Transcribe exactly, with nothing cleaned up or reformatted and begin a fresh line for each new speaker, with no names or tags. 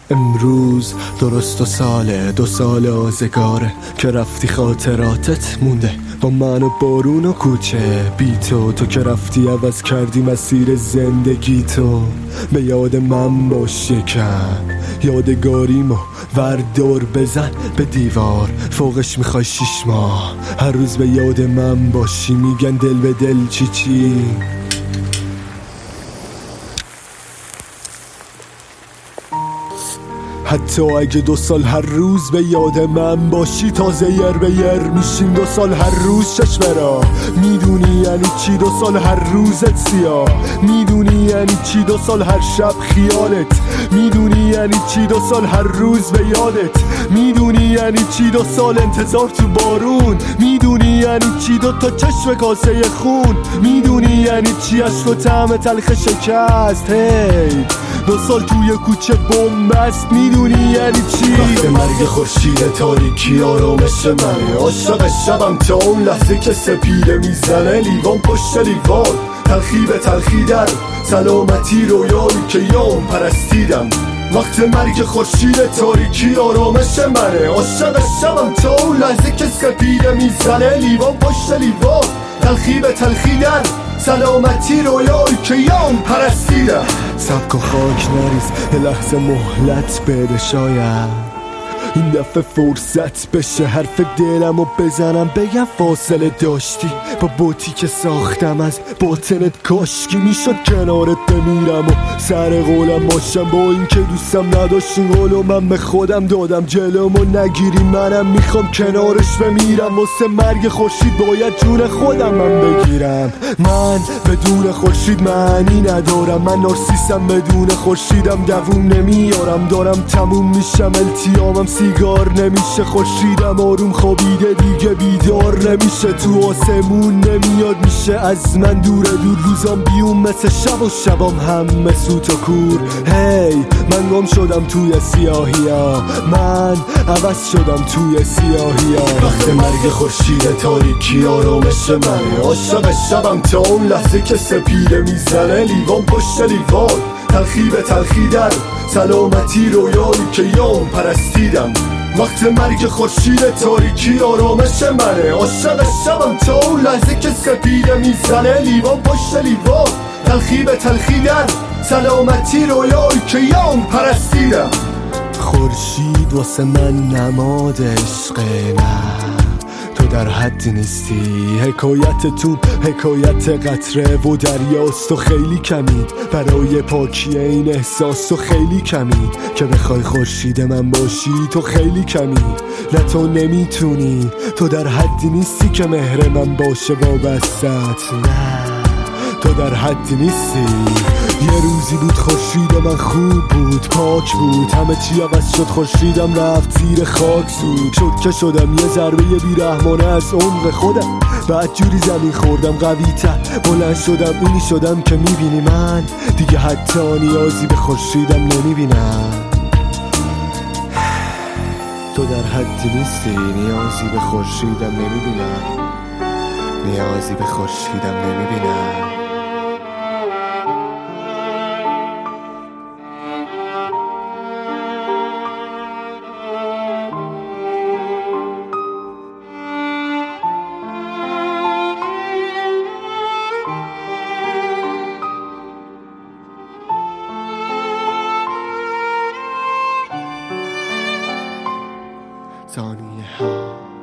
امروز درست دو ساله دو سال آزگاره که رفتی خاطراتت مونده با من و بارون و کوچه بی تو. تو که رفتی عوض کردی مسیر زندگی تو. به یاد من باش یکم یادگاریمو وردار بزن به دیوار فوقش میخوای شیش ماه هر روز به یاد من باشی میگن دل به دل چی چی. حتی اگه دو سال هر روز به یاد من باشی تازه یر به یر میشیم دو سال هر روز چشمرا. میدونی یعنی چی دو سال هر روزت سیاه؟ میدونی یعنی چی دو سال هر شب خیالت؟ میدونی یعنی چی دو سال هر روز به یادت؟ میدونی یعنی چی دو سال انتظار تو بارون؟ میدونی یعنی چی دو تا چشم کاسه خون؟ میدونی یعنی چی عشق و طعم تلخ شکست؟ هی دو سال توی کوچه بنبست. میدونی یعنی چی؟ وقت مرگ خورشید تاریکی آرامش منه. عاشق شبم تا اون لحظه که سپیده میزنه لیوان پشت لیوان تلخی به تلخی در سلامتی رویایی که یام پرستیدم. وقت مرگ خورشید تاریکی آرامش منه. عاشق شبم تا اون لحظه که سپیده میزنه لیوان پشت لیوان تلخی به تلخی در سلامتی رویایی که یام پرستیدم. سبک و خاک نریز یه لحظه مهلت بده شاید این دفعه فرصت بشه حرف دلمو بزنم بگم فاصله داشتی با بوتی که ساختم از باطنت کاشکی میشد کنارت بمیرم و سر قولم باشم با این که دوستم نداشتین قولو من به خودم دادم جلومو نگیری منم میخوام کنارش بمیرم. واسه مرگ خورشید باید جون خودم من بگیرم. من بدون خورشید معنی ندارم. من نارسیسم بدون خورشیدم دووم نمیارم. دارم تموم میشم التیامم سیگار نمیشه. خورشیدم آروم خوابیده دیگه بیدار نمیشه. تو آسمون نمیاد میشه از من دوره دور. روزام بیوم مثل شب و شبام هم مثل تو کور. هی من گم شدم توی سیاهی ها. من عوض شدم توی سیاهی ها. وقت مرگ خورشید تاریکی آرامش منه. عاشق شبم تا اون لحظه که سپیده میزنه لیوان پشت لیوان تلخی به تلخی در سلامتی رویایی که یام پرستیدم. وقت مرگ خورشید تاریکی آرامش منه. عاشق شبم تا اون لحظه که سپیده میزنه لیوان پشت لیوان تلخی به تلخی در سلامتی رویایی که یام پرستیدم. خورشید واسه من نماد عشق نه تو در حدی نیستی. حکایتتون حکایت قطره و دریاست. تو خیلی کمی برای پاکی این احساس. تو خیلی کمی که بخوای خورشید من باشی. تو خیلی کمی نه تو نمیتونی. تو در حدی نیستی که مهر من باشه وابستت. نه تو در حدی نیستی. یه روزی بود خورشید من خوب بود پاک بود همه چی عوض شد. خورشیدم رفت زیر خاک زود شد که شدم یه ضربه بیرحمانه از عمق خودم. بعد جوری زمین خوردم قوی تر بلند شدم. اینی شدم که میبینی من دیگه حتی نیازی به خورشیدم نمیبینم. تو در حدی نیستی. نیازی به خورشیدم نمیبینم. نیازی به خورشیدم نمیبینم. ثانیه ها